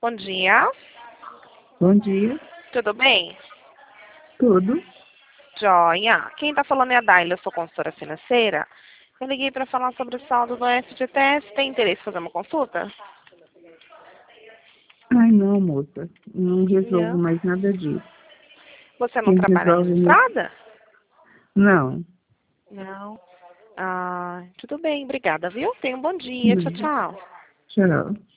Bom dia. Bom dia, Tudo bem? tudo. Joia. Quem está falando é a Daila, eu sou consultora financeira. Eu liguei para falar sobre o saldo do FGTS. Tem interesse em fazer uma consulta? Ai, não, moça, não resolvo Não. mais nada disso. Você não Quem trabalha resolve mesmo? registrada? Não. Não. Ah, tudo bem, obrigada, viu? Tenha um bom dia. Tchau, tchau. Tchau.